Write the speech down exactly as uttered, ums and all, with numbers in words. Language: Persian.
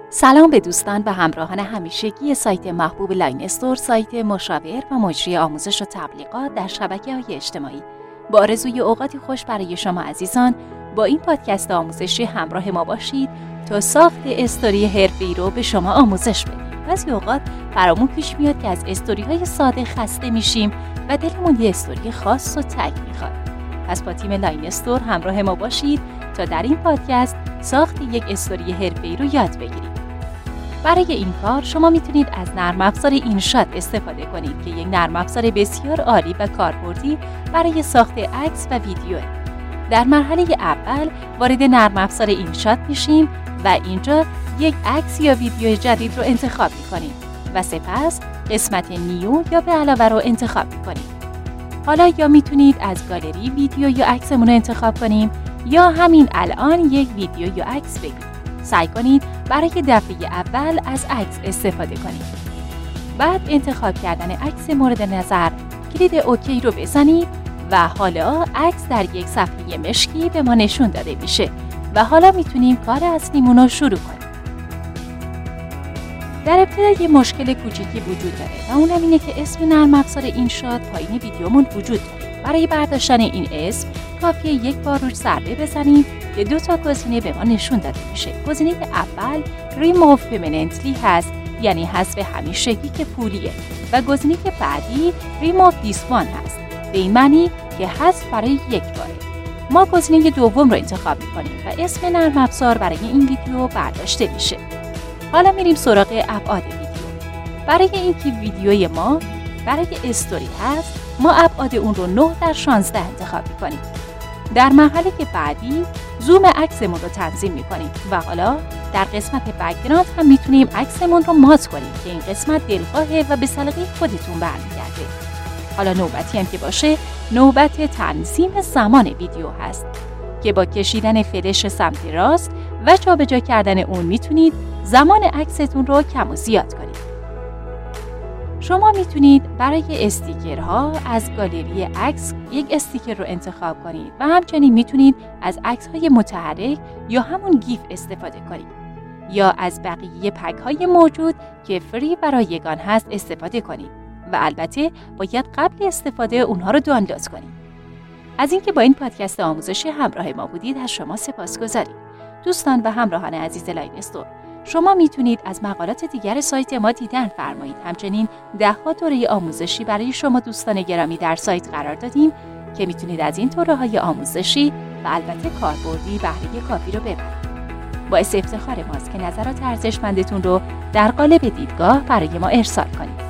سلام به دوستان و همراهان همیشگی سایت محبوب لاین استور، سایت مشاور و مجری آموزش و تبلیغات در شبکه‌های اجتماعی. با آرزوی اوقاتی خوش برای شما عزیزان، با این پادکست آموزشی همراه ما باشید تا ساخت استوری حرفه‌ای رو به شما آموزش بدیم. بعضی اوقات برامون پیش میاد که از استوری‌های ساده خسته میشیم و دلمون یه استوری خاص و تگ میخواد. پس با تیم لاین استور همراه ما باشید تا در این پادکست ساخت یک استوری حرفه‌ای رو یاد بگیرید. برای این کار شما میتونید از نرم افزار اینشات استفاده کنید که یک نرم افزار بسیار عالی و کاربردی برای ساخت عکس و ویدیو. در مرحله اول وارد نرم افزار اینشات میشیم و اینجا یک عکس یا ویدیو جدید رو انتخاب میکنیم و سپس قسمت نیو یا به علاوه رو انتخاب میکنیم. حالا یا میتونید از گالری ویدیو یا عکسمون رو انتخاب کنیم یا همین الان یک ویدیو یا عکس بگیرید. سعی کنید برای دفعه اول از عکس استفاده کنید. بعد انتخاب کردن عکس مورد نظر کلید اوکی رو بزنید و حالا عکس در یک صفحه مشکی به ما نشون داده میشه و حالا میتونیم کار اصلیمون رو شروع کنیم. در ابتدا یه مشکل کوچیکی وجود داره و اونم اینه که اسم نرم افزار اینشات پایین ویدیومون وجود داره. برای برداشتن این اسم کافیه یک بار روش ضربه بزنیم که دو تا گزینه به ما نشون داده میشه. گزینه اول Remove Permanently هست، یعنی حذف همیشگی که پولیه، و گزینه بعدی Remove This One هست، به این معنی که حذف برای یک باره. ما گزینه دوم رو انتخاب میکنیم و اسم نرم افزار برای این ویدیو برداشته میشه. حالا میریم سراغ ابعاد ویدیو. برای اینکه ویدیوی ما برای استوری هست، ما ابعاد اون رو نه در شانزده انتخاب میکنیم. در مرحله که بعدی زوم عکسمون رو تنظیم میکنیم و حالا در قسمت بک‌گراند هم میتونیم عکسمون رو مات کنیم که این قسمت دلخواهه و به سلیقه خودتون برمیگرده. حالا نوبتی هم که باشه، نوبت تنظیم زمان ویدیو هست که با کشیدن فلش سمت راست و جابجا کردن اون میتونید زمان عکستون رو کم و زیاد کنید. شما میتونید برای استیکرها از گالری عکس یک استیکر رو انتخاب کنید و همچنین میتونید از عکس‌های متحرک یا همون گیف استفاده کنید یا از بقیه پک‌های موجود که فری و رایگان هست استفاده کنید و البته باید قبل استفاده اونها رو دانلود کنید. از اینکه با این پادکست آموزشی همراه ما بودید از شما سپاسگزاریم. دوستان و همراهان عزیز لاین استور، شما میتونید از مقالات دیگر سایت ما دیدن فرمایید. همچنین ده ها دوره آموزشی برای شما دوستان گرامی در سایت قرار دادیم که میتونید از این دوره‌های آموزشی و البته کاربردی بهره کافی رو ببرید. باعث افتخار ماست که نظرات ارزشمندتون رو در قالب دیدگاه برای ما ارسال کنید.